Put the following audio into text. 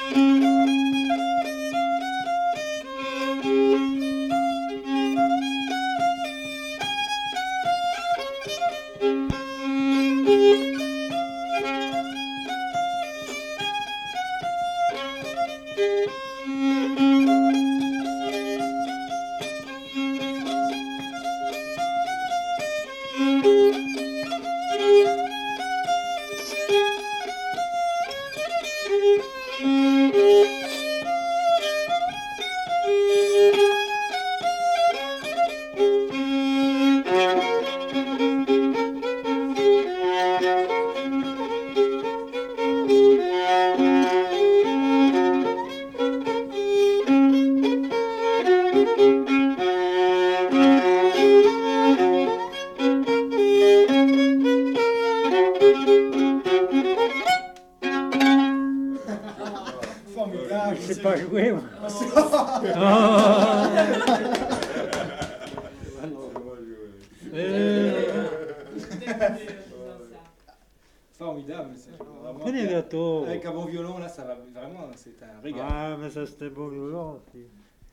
Je sais pas jouer, moi. Formidable. Prenez le gâteau. Avec un bon violon, là, ça va vraiment, c'est un régal. Ah, mais ça c'était beau violon aussi.